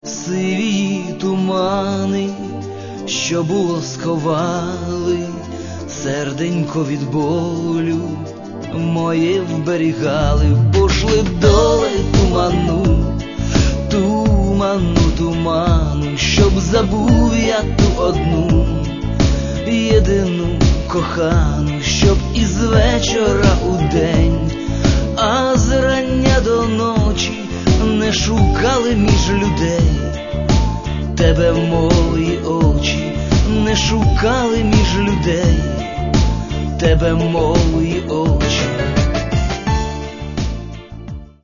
Сиві тумани, що було сховали, серденько від болю моє вберігали, пошли доле туману, туману, туману, щоб забув я ту одну, єдину кохану, щоб із вечора у день, а з рання до ночі не шукали між людей. Тебе мої очі не шукали між людей, тебе мої очі